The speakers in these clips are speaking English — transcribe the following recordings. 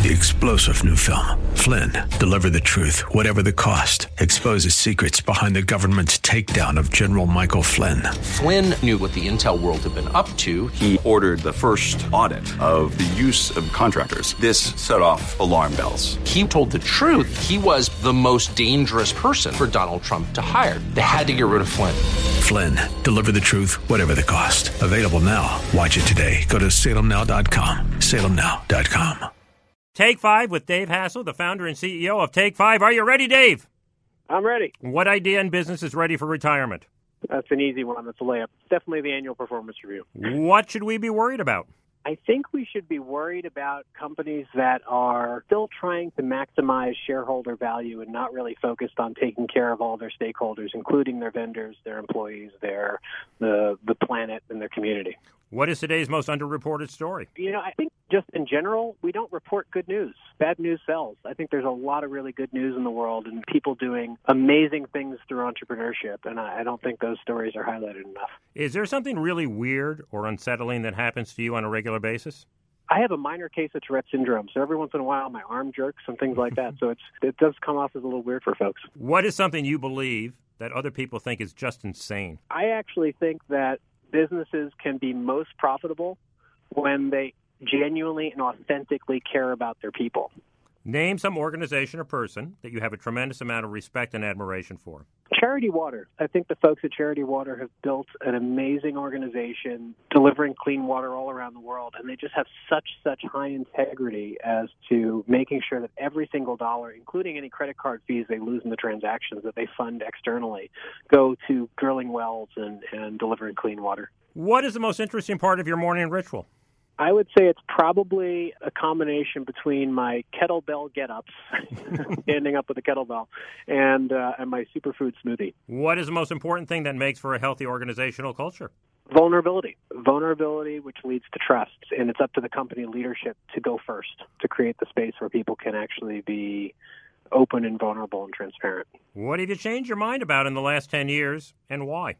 The explosive new film, Flynn, deliver the truth, whatever the cost, exposes secrets behind the government's takedown of General Michael Flynn. Flynn knew what the intel world had been up to. He ordered the first audit of the use of contractors. This set off alarm bells. He told the truth. He was the most dangerous person for Donald Trump to hire. They had to get rid of Flynn. Flynn, deliver the truth, whatever the cost. Available now. Watch it today. Go to salemnow.com. salemnow.com. Take 5 with Dave Hassel, the founder and CEO of Take 5. Are you ready, Dave? I'm ready. What idea in business is ready for retirement? That's an easy one. That's a layup. Definitely the annual performance review. What should we be worried about? I think we should be worried about companies that are still trying to maximize shareholder value and not really focused on taking care of all their stakeholders, including their vendors, their employees, the planet, and their community. What is today's most underreported story? I think just in general, we don't report good news. Bad news sells. I think there's a lot of really good news in the world and people doing amazing things through entrepreneurship, and I don't think those stories are highlighted enough. Is there something really weird or unsettling that happens to you on a regular basis? I have a minor case of Tourette syndrome, so every once in a while my arm jerks and things like that, so it does come off as a little weird for folks. What is something you believe that other people think is just insane? I actually think that businesses can be most profitable when they genuinely and authentically care about their people. Name some organization or person that you have a tremendous amount of respect and admiration for. Charity Water. I think the folks at Charity Water have built an amazing organization delivering clean water all around the world, and they just have such high integrity as to making sure that every single dollar, including any credit card fees they lose in the transactions that they fund externally, go to drilling wells and delivering clean water. What is the most interesting part of your morning ritual? I would say it's probably a combination between my kettlebell get-ups, standing up with a kettlebell, and my superfood smoothie. What is the most important thing that makes for a healthy organizational culture? Vulnerability. Vulnerability, which leads to trust, and it's up to the company leadership to go first, to create the space where people can actually be open and vulnerable and transparent. What have you changed your mind about in the last 10 years, and why?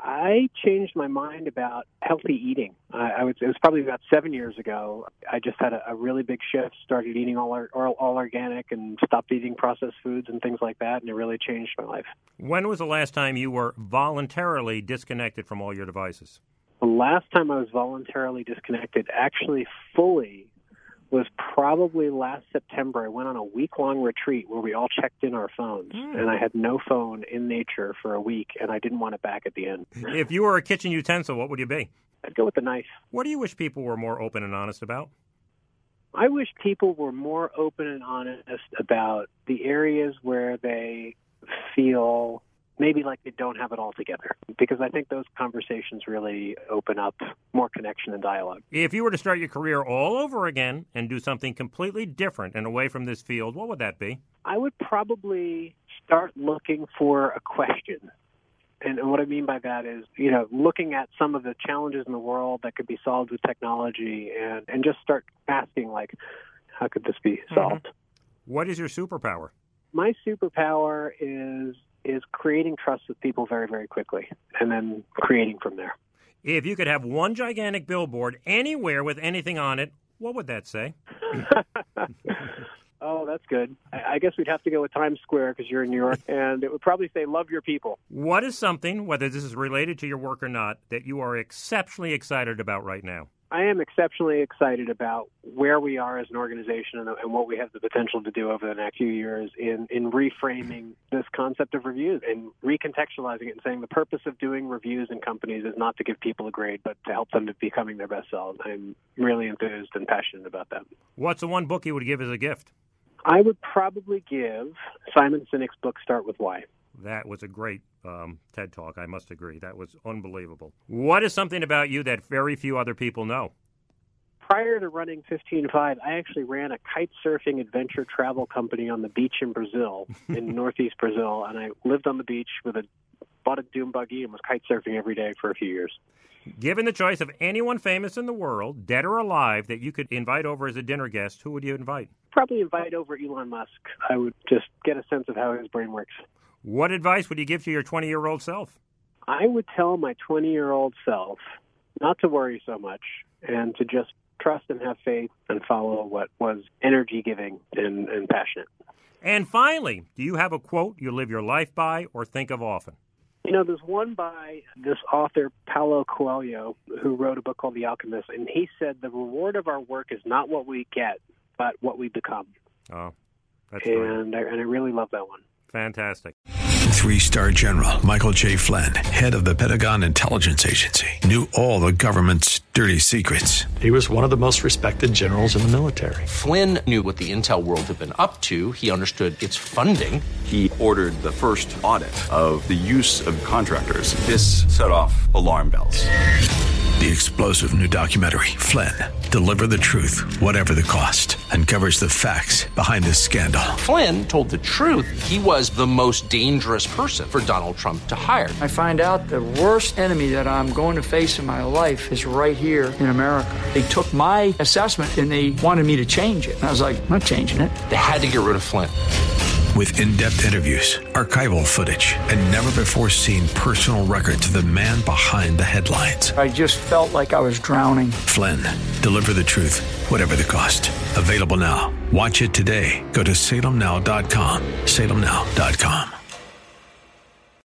I changed my mind about healthy eating. It was probably about 7 years ago. I just had a really big shift, started eating all organic and stopped eating processed foods and things like that, and it really changed my life. When was the last time you were voluntarily disconnected from all your devices? The last time I was voluntarily disconnected, actually fully, was probably last September. I went on a week-long retreat where we all checked in our phones, and I had no phone in nature for a week, and I didn't want it back at the end. If you were a kitchen utensil, what would you be? I'd go with the knife. What do you wish people were more open and honest about? I wish people were more open and honest about the areas where they feel maybe like they don't have it all together, because I think those conversations really open up more connection and dialogue. If you were to start your career all over again and do something completely different and away from this field, what would that be? I would probably start looking for a question. And what I mean by that is, looking at some of the challenges in the world that could be solved with technology and just start asking, like, how could this be solved? What is your superpower? My superpower is creating trust with people very, very quickly, and then creating from there. If you could have one gigantic billboard anywhere with anything on it, what would that say? Oh, that's good. I guess we'd have to go with Times Square because you're in New York, and it would probably say, love your people. What is something, whether this is related to your work or not, that you are exceptionally excited about right now? I am exceptionally excited about where we are as an organization and what we have the potential to do over the next few years in reframing this concept of reviews and recontextualizing it and saying the purpose of doing reviews in companies is not to give people a grade, but to help them to becoming their best selves. I'm really enthused and passionate about that. What's the one book you would give as a gift? I would probably give Simon Sinek's book, Start With Why. That was a great TED Talk, I must agree. That was unbelievable. What is something about you that very few other people know? Prior to running 15.5, I actually ran a kite surfing adventure travel company on the beach in Brazil, in northeast Brazil, and I lived on the beach bought a dune buggy and was kite surfing every day for a few years. Given the choice of anyone famous in the world, dead or alive, that you could invite over as a dinner guest, who would you invite? Probably invite over Elon Musk. I would just get a sense of how his brain works. What advice would you give to your 20-year-old self? I would tell my 20-year-old self not to worry so much and to just trust and have faith and follow what was energy-giving and passionate. And finally, do you have a quote you live your life by or think of often? You know, there's one by this author, Paulo Coelho, who wrote a book called The Alchemist, and he said the reward of our work is not what we get, but what we become. Oh, that's and I really love that one. Fantastic. 3-star General Michael J. Flynn, head of the Pentagon Intelligence Agency, knew all the government's dirty secrets. He was one of the most respected generals in the military. Flynn knew what the intel world had been up to. He understood its funding. He ordered the first audit of the use of contractors. This set off alarm bells. The explosive new documentary, Flynn, Deliver the Truth, Whatever the Cost, uncovers the facts behind this scandal. Flynn told the truth. He was the most dangerous person for Donald Trump to hire. I find out the worst enemy that I'm going to face in my life is right here in America. They took my assessment and they wanted me to change it. And I was like, I'm not changing it. They had to get rid of Flynn. With in-depth interviews, archival footage, and never-before-seen personal records of the man behind the headlines. I just felt like I was drowning. Flynn, Deliver the Truth, Whatever the Cost. Available now. Watch it today. Go to salemnow.com. salemnow.com.